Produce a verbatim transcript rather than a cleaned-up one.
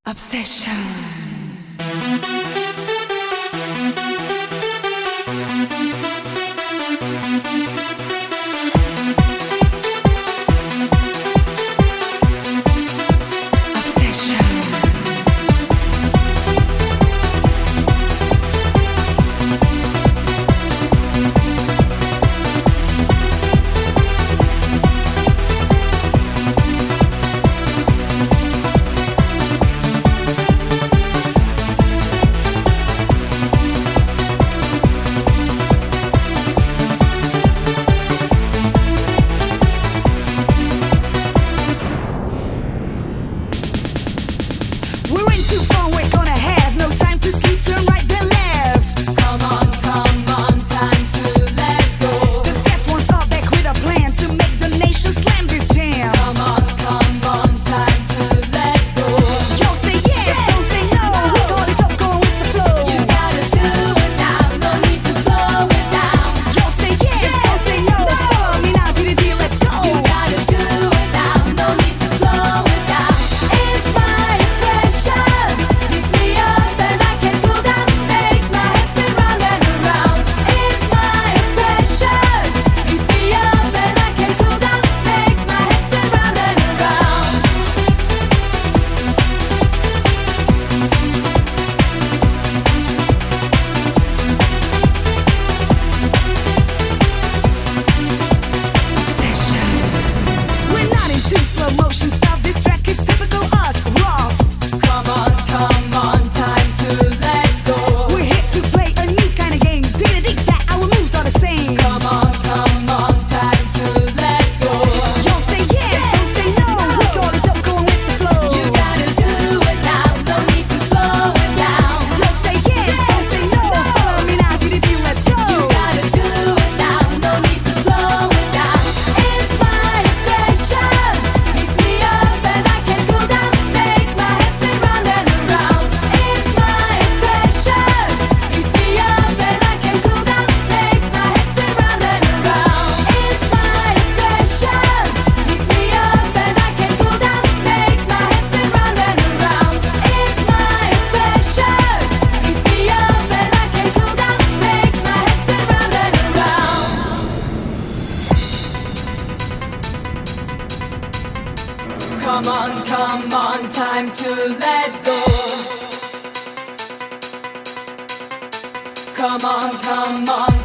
Obsession. Too far, we're gonna have no time to sleep, turn right then left. Come on, come on, time to let go. The death won't start back with a plan to make the nation slam this jam. Come on, come on, time to let go. Yo, say yes, yes. Don't say no. no. We got it up, going with the flow. You gotta do it now, no need to slow it down. Yo, say yes, yes. Don't say no. no. Follow me now, D D D, let's go. You gotta do it now, no need to slow it down. It's my obsession. Beats me up and I can't cool down. Makes my head spin round and around. It's my obsession. Beats me up and I can't cool down. Makes my head spin round and around. Obsession. We're not into slow motion stuff. This track is typical us, raw. Come on, come on, time to let go. We're here to play a new kind of game. D D D, that our moves are the same. Come on, come on, time to let go. Yo, say yes, yes. Don't say no. no. We got it up, going with the flow. You gotta do it now, no need to slow it down. Yo, say yes, yes. Don't say no. no. Follow me now, D D D, let's go. You gotta do it now, no need to slow it down. It's my obsession, beats me up and I can't cool down. Makes my head spin round and around. It's my obsession, beats me up and I can't cool down. Makes my head spin round and around. It's my obsession, beats me up and I can't cool down. Makes my head spin round and around. It's my obsession, beats me up and I can't cool down. Makes my head spin round and around. Come on, come on, time to let go. Come on, come on,